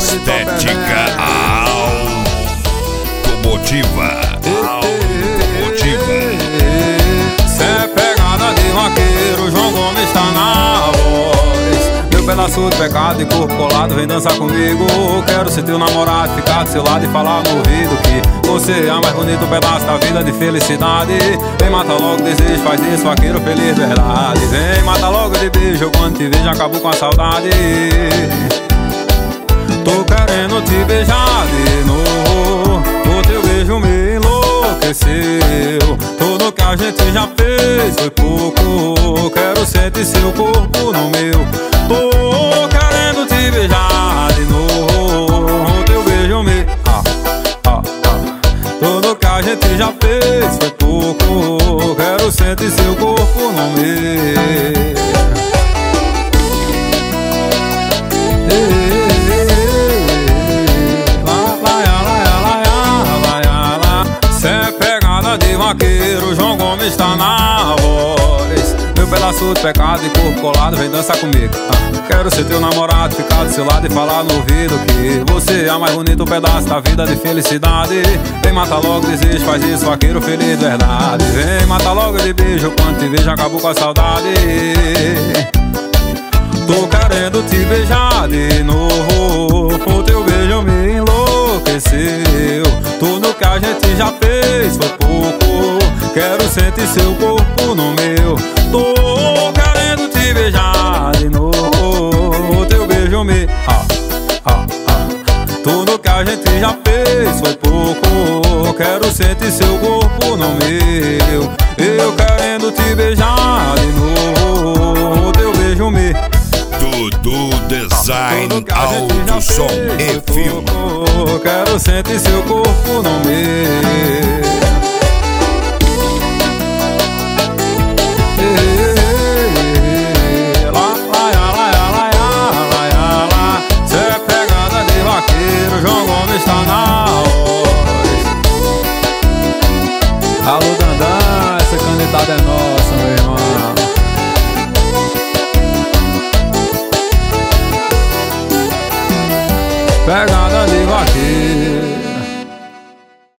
Estética automotiva. Cê é pegada de vaqueiro, João Gomes tá na voz. Meu pedaço de pecado e corpo colado, vem dançar comigo. Quero ser teu namorado, ficar do seu lado e falar no ouvido que você é o mais bonito pedaço da vida de felicidade. Vem matar logo o desejo, faz isso, vaqueiro feliz de verdade. Vem matar logo de beijo, quando te vejo acabo com a saudade. Tô querendo te beijar de novo, o teu beijo me enlouqueceu. Tudo que a gente já fez foi pouco, quero sentir seu corpo no meu. Tô querendo te beijar de novo, o teu beijo me Tudo que a gente já fez foi pouco, quero sentir seu corpo no meu. De vaqueiro, João Gomes tá na voz. Meu pedaço de pecado e corpo colado, vem dançar comigo. Quero ser teu namorado, ficar do seu lado e falar no ouvido que você é o mais bonito pedaço da vida de felicidade. Vem matar logo o desejo, faz isso, vaqueiro feliz de verdade. Vem matar logo de beijo, quando te vejo acabo com a saudade. Tô querendo te beijar de novo, o teu beijo me enlouqueceu. Tudo que a gente já fez foi pouco, quero sentir seu corpo no meu. Tô querendo te beijar de novo, o teu beijo me Tudo que a gente já fez foi pouco, quero sentir seu corpo no meu. Eu querendo te beijar de novo, o teu beijo me Dudu Design, áudio, som e filme. Quero sentir seu corpo no meu. Cê é pegada de vaqueiro, João Gomes tá na voz. Alô, Dandan, essa canetada é nossa, meu irmão. Pegada de vaqueiro.